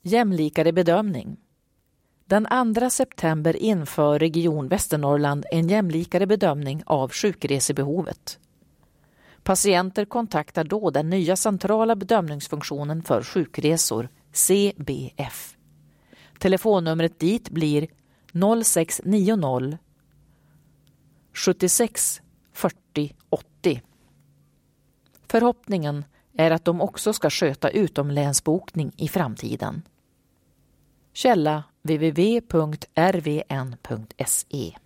Jämlikare bedömning. Den 2 september inför Region Västernorrland en jämlikare bedömning av sjukresebehovet. Patienter kontaktar då den nya centrala bedömningsfunktionen för sjukresor, CBF. Telefonnumret dit blir 0690 76 40 80. Förhoppningen är att de också ska sköta utomlänsbokning i framtiden. Källa www.rvn.se